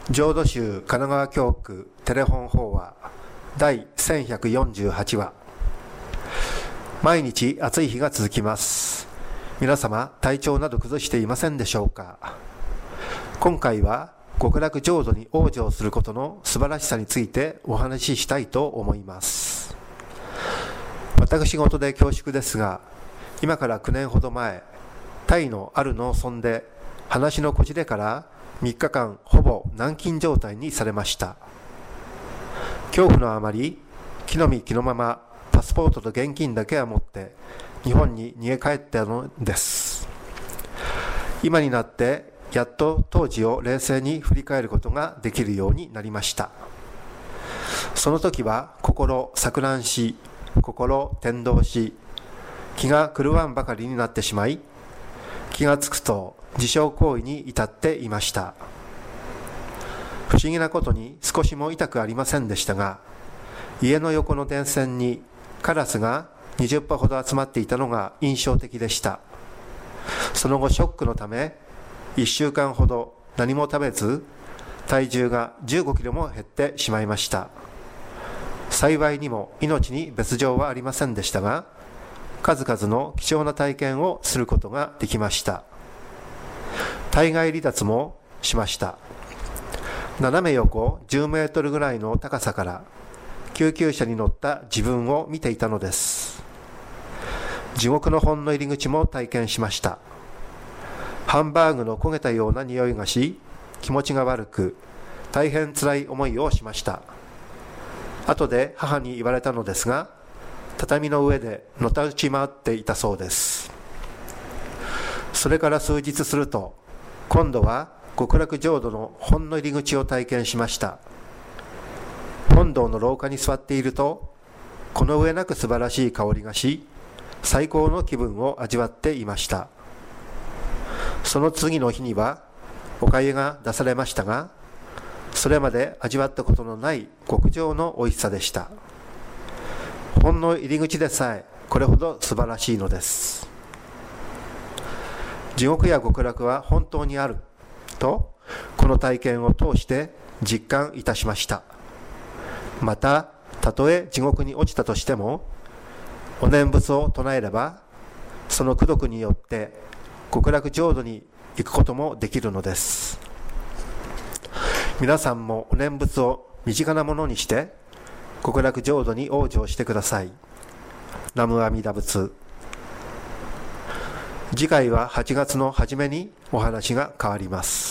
浄土宗神奈川教区テレフォン法話第1148話。毎日暑い日が続きます。皆様体調など崩していませんでしょうか。今回は極楽浄土に往生することの素晴らしさについてお話ししたいと思います。私事で恐縮ですが、今から9年ほど前、タイのある農村で話のこじれから3日間ほぼ軟禁状態にされました。恐怖のあまり、気の身気のままパスポートと現金だけは持って日本に逃げ帰ったのです。今になってやっと当時を冷静に振り返ることができるようになりました。その時は心錯乱し、心転動し、気が狂わんばかりになってしまい、気がつくと自傷行為に至っていました。不思議なことに少しも痛くありませんでしたが、家の横の電線にカラスが20羽ほど集まっていたのが印象的でした。その後ショックのため1週間ほど何も食べず、体重が15キロも減ってしまいました。幸いにも命に別状はありませんでしたが、数々の貴重な体験をすることができました。体外離脱もしました。斜め横10メートルぐらいの高さから救急車に乗った自分を見ていたのです。地獄の本の入り口も体験しました。ハンバーグの焦げたような匂いがし、気持ちが悪く、大変辛い思いをしました。後で母に言われたのですが、畳の上でのたうち回っていたそうです。それから数日すると、今度は極楽浄土の本の入り口を体験しました。本堂の廊下に座っていると、この上なく素晴らしい香りがし、最高の気分を味わっていました。その次の日にはお粥が出されましたが、それまで味わったことのない極上の美味しさでした。本の入り口でさえこれほど素晴らしいのです。地獄や極楽は本当にあると、この体験を通して実感いたしました。また、たとえ地獄に落ちたとしても、お念仏を唱えれば、その功徳によって極楽浄土に行くこともできるのです。皆さんもお念仏を身近なものにして極楽浄土に往生してください。南無阿弥陀仏。次回は8月の初めにお話が変わります。